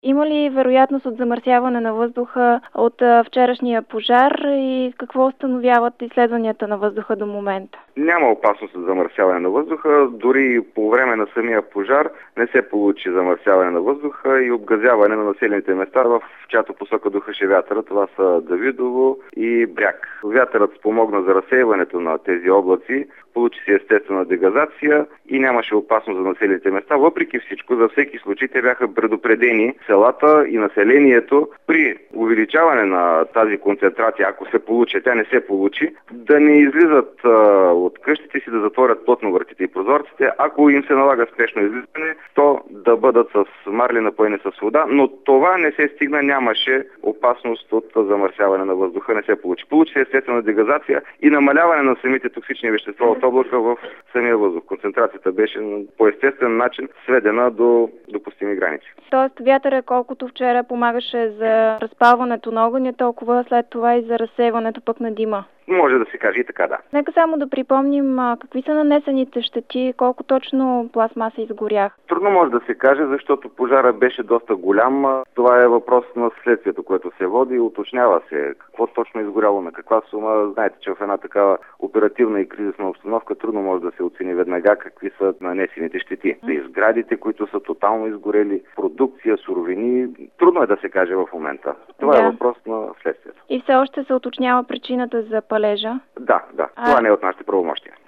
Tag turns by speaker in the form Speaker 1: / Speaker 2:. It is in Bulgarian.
Speaker 1: Има ли вероятност от замърсяване на въздуха от вчерашния пожар и какво установяват изследванията на въздуха до момента?
Speaker 2: Няма опасност от замърсяване на въздуха. Дори по време на самия пожар не се получи замърсяване на въздуха и обгазяване на населените места, в чиято посока духаше вятъра. Това са Давидово и Бряг. Вятърът спомогна за разсейването на тези облаци, получи се естествена дегазация и нямаше опасност за населените места. Въпреки всичко, за всеки случай те бяха предупредени селата и населението при увеличаване на тази концентрация, ако се получи, тя не се получи, да не излизат от къщите си, да затворят плътно вратите и прозорците. Ако им се налага спешно излизане, то да бъдат с марли напоени с вода, но това не се стигна, нямаше опасност от замърсяване на въздуха, не се получи. Получи се естествена дегазация и намаляване на самите токсични вещества от облака в самия въздух. Концентрацията беше по естествен начин сведена до допустими граници.
Speaker 1: Тоест вятъра, колкото вчера помагаше за разпалването на огъня, толкова след това и за разсейването пък на дима.
Speaker 2: Може да се каже и така, да.
Speaker 1: Нека само да припомним какви са нанесените щети, колко точно пластмаса изгорях.
Speaker 2: Трудно може да се каже, защото пожара беше доста голям. Това е въпрос на следствието, което се води и уточнява се какво точно е изгоряло, на каква сума. Знаете, че в една такава оперативна и кризисна обстановка трудно може да се оцени веднага какви са нанесените щети. За сградите, които са тотално изгорели, продукция, суровини, трудно е да се каже в момента. Това е въпрос на следствието.
Speaker 1: И все още се уточнява причината за палежа?
Speaker 2: Да. Това не е от нашите правомощия.